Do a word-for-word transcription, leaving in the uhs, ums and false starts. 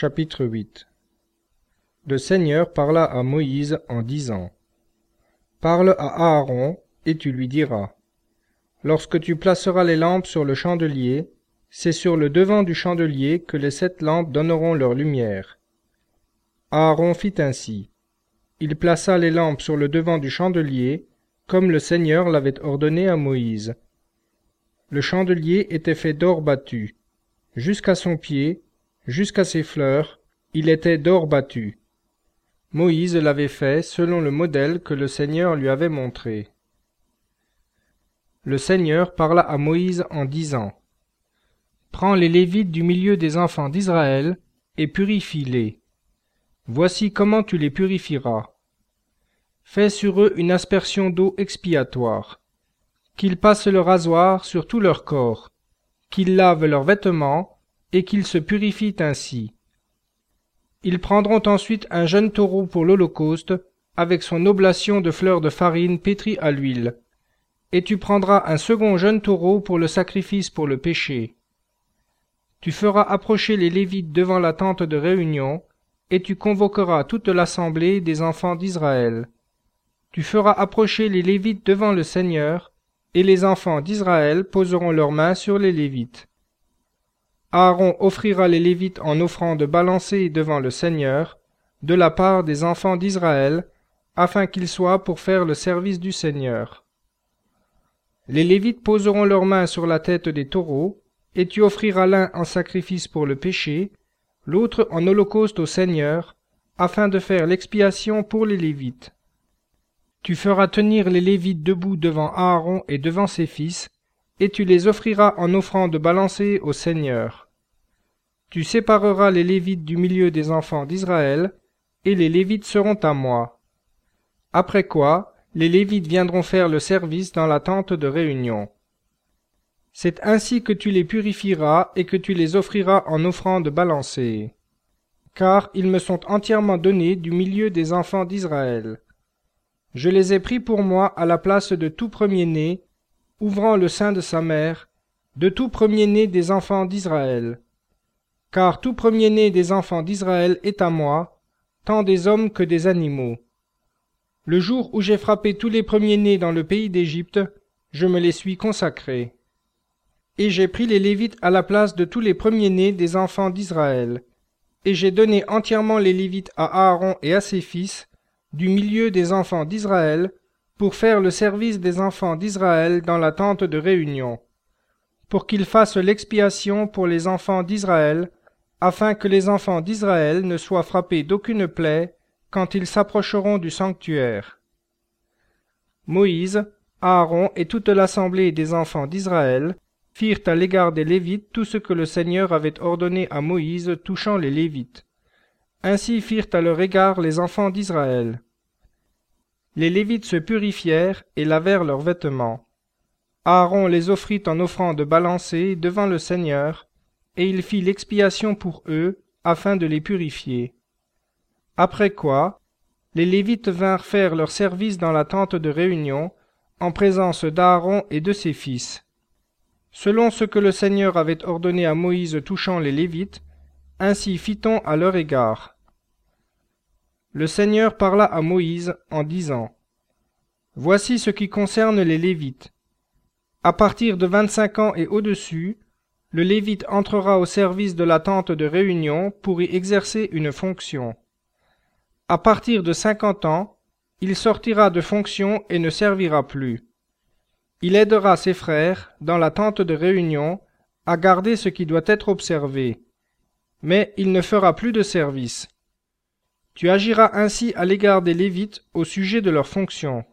Chapitre huit. Le Seigneur parla à Moïse en disant : Parle à Aaron, et tu lui diras : Lorsque tu placeras les lampes sur le chandelier, c'est sur le devant du chandelier que les sept lampes donneront leur lumière. Aaron fit ainsi. Il plaça les lampes sur le devant du chandelier, comme le Seigneur l'avait ordonné à Moïse. Le chandelier était fait d'or battu. Jusqu'à son pied, jusqu'à ses fleurs, il était d'or battu. Moïse l'avait fait selon le modèle que le Seigneur lui avait montré. Le Seigneur parla à Moïse en disant : Prends les Lévites du milieu des enfants d'Israël et purifie-les. Voici comment tu les purifieras. Fais sur eux une aspersion d'eau expiatoire. Qu'ils passent le rasoir sur tout leur corps, qu'ils lavent leurs vêtements et qu'ils se purifient ainsi. Ils prendront ensuite un jeune taureau pour l'holocauste, avec son oblation de fleurs de farine pétrie à l'huile. Et tu prendras un second jeune taureau pour le sacrifice pour le péché. Tu feras approcher les Lévites devant la tente de réunion, et tu convoqueras toute l'assemblée des enfants d'Israël. Tu feras approcher les Lévites devant le Seigneur, et les enfants d'Israël poseront leurs mains sur les Lévites. Aaron offrira les Lévites en offrande balancée devant le Seigneur, de la part des enfants d'Israël, afin qu'ils soient pour faire le service du Seigneur. Les Lévites poseront leurs mains sur la tête des taureaux, et tu offriras l'un en sacrifice pour le péché, l'autre en holocauste au Seigneur, afin de faire l'expiation pour les Lévites. Tu feras tenir les Lévites debout devant Aaron et devant ses fils, et tu les offriras en offrande balancée au Seigneur. Tu sépareras les Lévites du milieu des enfants d'Israël, et les Lévites seront à moi. Après quoi, les Lévites viendront faire le service dans la tente de réunion. C'est ainsi que tu les purifieras et que tu les offriras en offrande balancée. Car ils me sont entièrement donnés du milieu des enfants d'Israël. Je les ai pris pour moi à la place de tout premier-né, ouvrant le sein de sa mère, de tout premier-né des enfants d'Israël. Car tout premier-né des enfants d'Israël est à moi, tant des hommes que des animaux. Le jour où j'ai frappé tous les premiers-nés dans le pays d'Égypte, je me les suis consacrés. Et j'ai pris les Lévites à la place de tous les premiers-nés des enfants d'Israël. Et j'ai donné entièrement les Lévites à Aaron et à ses fils, du milieu des enfants d'Israël, pour faire le service des enfants d'Israël dans la tente de réunion, pour qu'ils fassent l'expiation pour les enfants d'Israël, afin que les enfants d'Israël ne soient frappés d'aucune plaie quand ils s'approcheront du sanctuaire. Moïse, Aaron et toute l'assemblée des enfants d'Israël firent à l'égard des Lévites tout ce que le Seigneur avait ordonné à Moïse touchant les Lévites. Ainsi firent à leur égard les enfants d'Israël. Les Lévites se purifièrent et lavèrent leurs vêtements. Aaron les offrit en offrande balancée devant le Seigneur, et il fit l'expiation pour eux, afin de les purifier. Après quoi, les Lévites vinrent faire leur service dans la tente de réunion, en présence d'Aaron et de ses fils. Selon ce que le Seigneur avait ordonné à Moïse touchant les Lévites, ainsi fit-on à leur égard. Le Seigneur parla à Moïse en disant : Voici ce qui concerne les Lévites. À partir de vingt-cinq ans et au-dessus, le Lévite entrera au service de la tente de réunion pour y exercer une fonction. À partir de cinquante ans, il sortira de fonction et ne servira plus. Il aidera ses frères, dans la tente de réunion, à garder ce qui doit être observé. Mais il ne fera plus de service. Tu agiras ainsi à l'égard des Lévites au sujet de leurs fonctions.